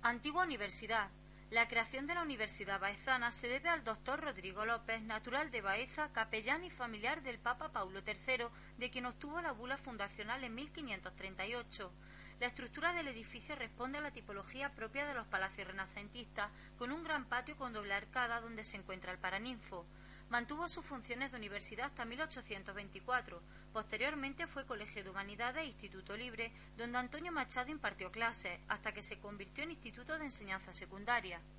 Antigua universidad. La creación de la Universidad Baezana se debe al doctor Rodrigo López, natural de Baeza, capellán y familiar del Papa Paulo III, de quien obtuvo la bula fundacional en 1538. La estructura del edificio responde a la tipología propia de los palacios renacentistas, con un gran patio con doble arcada donde se encuentra el paraninfo. Mantuvo sus funciones de universidad hasta 1824. Posteriormente fue Colegio de Humanidades e Instituto Libre, donde Antonio Machado impartió clases, hasta que se convirtió en Instituto de Enseñanza Secundaria.